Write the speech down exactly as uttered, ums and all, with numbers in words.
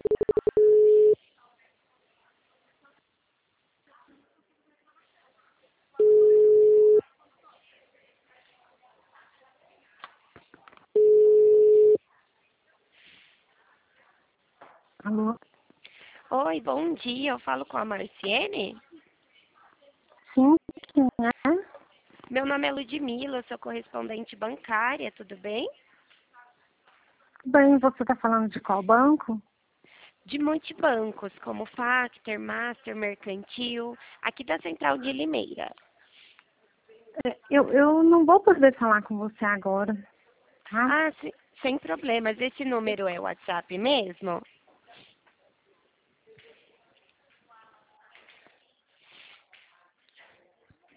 Alô? Oi, bom dia. Eu falo com a Marciene. Sim, quem é? Meu nome é Ludmila, eu sou correspondente bancária, tudo bem? Bem, você está falando de qual banco? De multibancos, como Factor, Master, Mercantil, aqui da Central de Limeira. É, Eu, eu não vou poder falar com você agora, tá? Ah, se- sem problemas. Esse número é o WhatsApp mesmo?